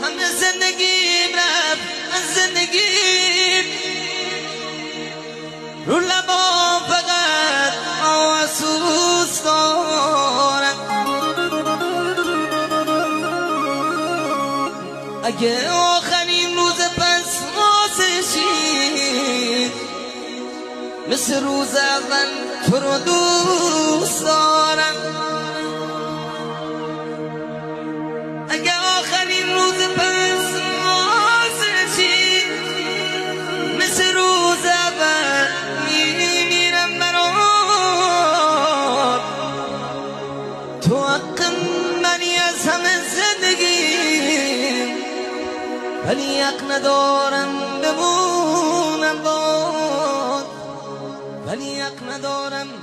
همه زندگیم رفت از زندگیم رو لبام فقط آسوس دارم. اگه آخرین روز پس واسشی مثل روز اول تو رو دوست دارم. اگه آخرین روز پس واسشی مثل روز اول میمیرم برات. تو حق منی از همه زندگی، ولی حق ندارم بمونم باد، ولی حق ندارم